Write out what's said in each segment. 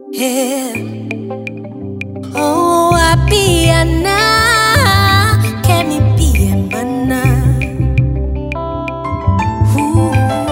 Yeah. Oh, I be a na, can it be a mana? Ooh.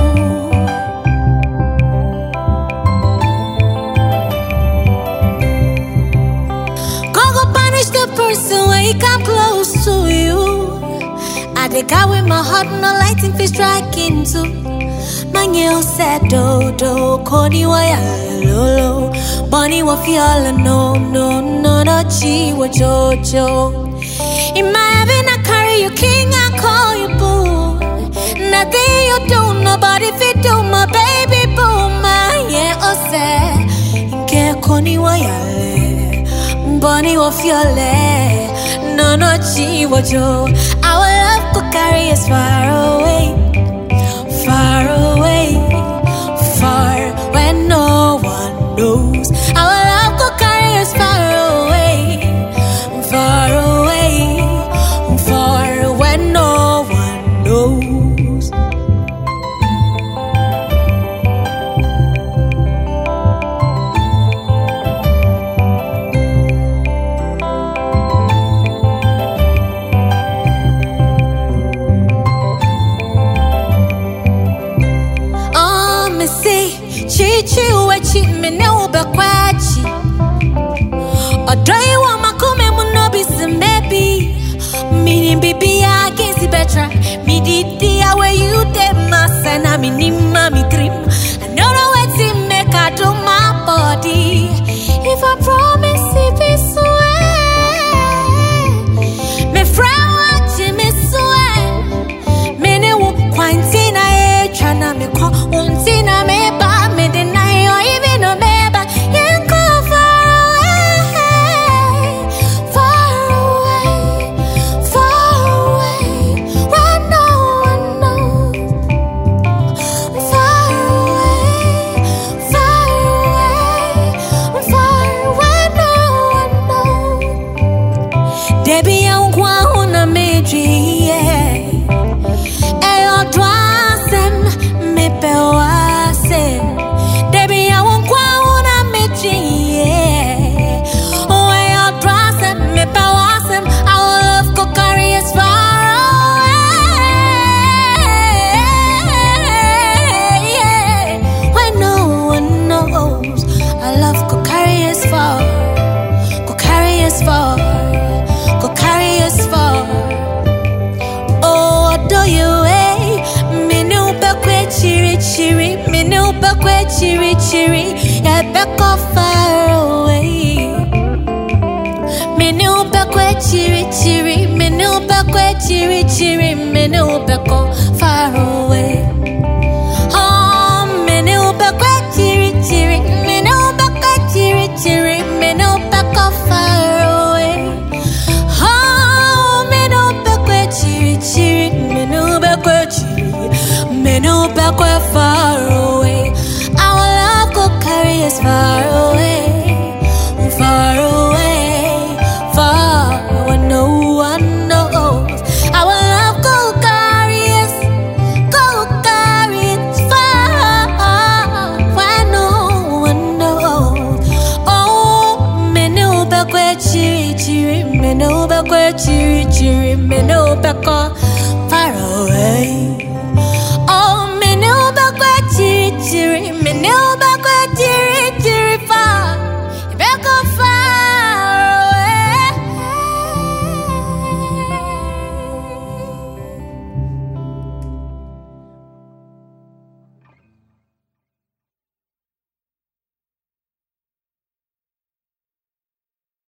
Go punish the person when he come close to you. I take out with my heart, no lighting fi strike into. My new said do, Cody waya lolo. Bonnie wa feel no, chi wa jojo. In my heaven I carry you king, I call you boo. Nothing you do, nobody fit do, my baby boo. My yeah, oh say, inke Cody waya le. Bonnie wa feel no, chi wa jo. Our love could carry us far away. Far away, far where no one knows. Our love could carry us far away, far away, far where no one knows. Chichi wechi mene ubekwachi Odoi wa makume munobisi maybe Mini bibi ya gezi betra Mididi ya where you de masana minima mi dream I know the way to make I do my body If I promise if it's swear Me friend watch me swear Mene wu kwantina e chana me kwa untina me ba Debbie and Guahuna Meji, yeah. Ayo Dwasem, me pewasem. Debbie and Guahuna Meji, yeah. Oh, ayo Dwasem, me pewasem. Our love could carry us far away, yeah. When no one knows, our love could carry us far, could carry us far. Carry us far. Oh, do you me no bakwe chiri, me no bakwe chiri, yeah, back off far away. Me no bakwe chiri, me no bakwe chiri, me no back off far away. Oh, me no bakwe chiri, me no bakwe chiri, me no back off far away. Me no back where far away. Our love could carry us far away, far away, far where no one knows. Our love could carry us far where no one knows. Oh, me no back where chiri, me no back where chiri, me no back far away. Oh, me no back where chiri, me no back.